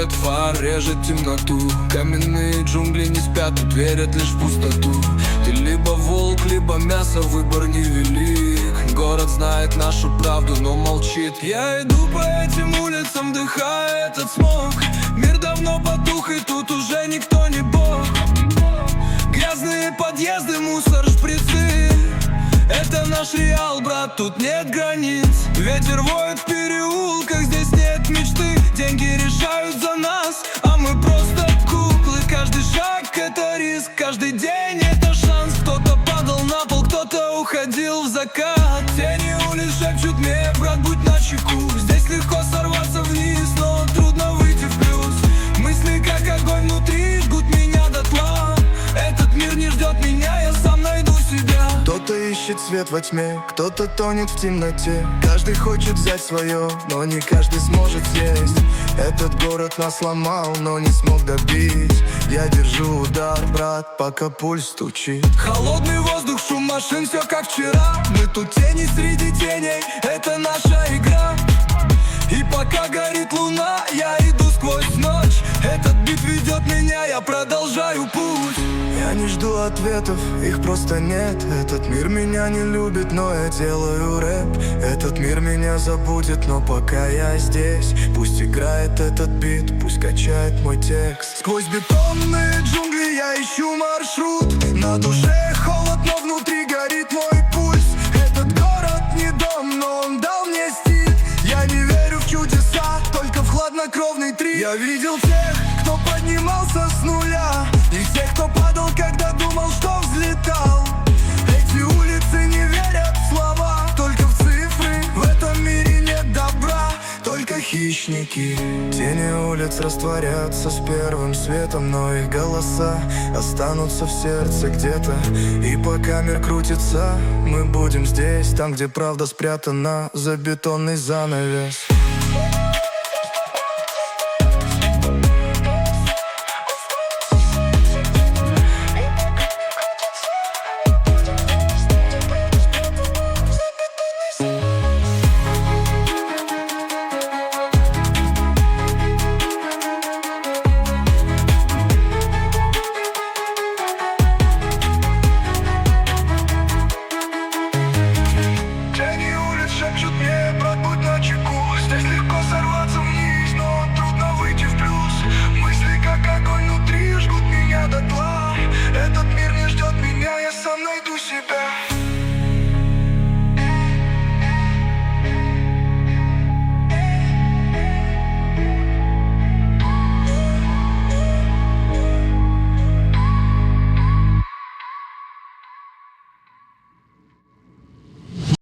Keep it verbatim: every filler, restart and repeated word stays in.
Свет фар режет темноту. Каменные джунгли не спят, тут верят лишь в пустоту. Ты либо волк, либо мясо, выбор невелик. Город знает нашу правду, но молчит. Я иду по этим улицам, вдыхая этот смог. Мир давно потух, и тут уже никто не бог. Грязные подъезды, мусор, шприцы. Это наш реал, брат, тут нет границ. Ветер воет в переулках, здесь нет мечты. Деньги решают за нас, а мы просто куклы. Каждый шаг — это риск, каждый день — это шанс. Кто-то падал на пол, кто-то уходил в закат. Тени улиц шепчут мне: брат, будь начеку. Здесь легко сорваться вниз, но трудно выйти в плюс. Мысли как огонь внутри жгут меня дотла. Этот мир не ждет меня, я сам найду себя. Кто-то ищет свет во тьме, кто-то тонет в темноте. Каждый хочет взять свое, но не каждый сможет съесть. Этот город нас сломал, но не смог добить. Я держу удар, брат, пока пульс стучит. Холодный воздух, шум машин, все как вчера. Мы тут тени среди теней, это наша игра. И пока горит луна, я иду сквозь ночь. Этот бит ведет меня, я продолжаю путь. Я не жду ответов, их просто нет. Этот мир меня не любит, но я делаю рэп. Этот мир меня забудет, но пока я здесь. Пусть играет этот бит, пусть качает мой текст. Сквозь бетонные джунгли я ищу маршрут. На душе холод, но внутри горит мой пульс. Этот город не дом, но он дал мне стиль. Я не верю в чудеса, только в хладнокровный трip. Я видел тех, кто поднимался с нуля, и тех, кто падал, когда думал, что взлетал. Эти улицы не верят в слова, только в цифры. В этом мире нет добра, только хищники. Тени улиц растворятся с первым светом, но их голоса останутся в сердце где-то. И пока мир крутится, мы будем здесь, там, где правда спрятана за бетонный занавес.